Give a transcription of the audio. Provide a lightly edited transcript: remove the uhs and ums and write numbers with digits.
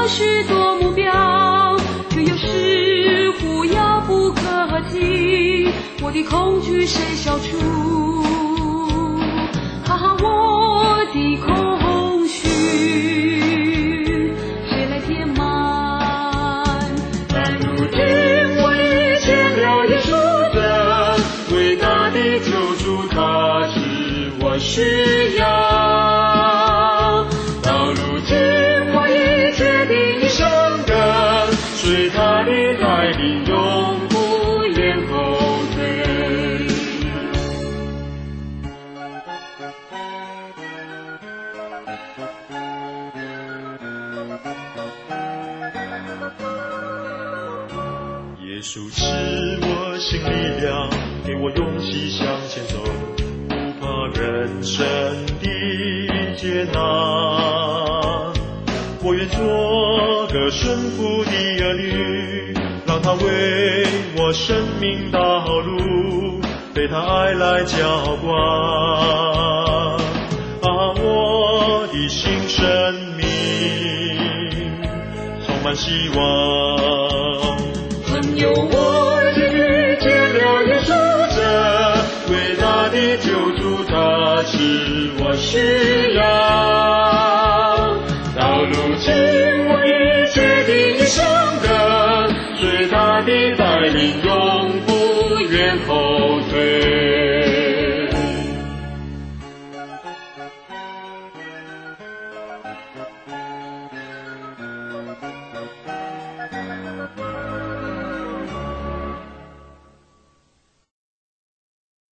许多目标，却又似乎遥不可及。我的恐惧谁消除？我的空虚谁来填满？但如今我遇见了耶稣的伟大的救主，他是我需要。到如今我已决定一生的随他的带领，永不言后退。 耶稣赐我新力量，给我勇气向前走，不怕人生的艰难。我愿做个顺服的儿女，让他为我生命道路被他爱来浇灌。我的新生命充满希望。 朋友，我已遇见了耶稣这伟大的救主，他是我需要。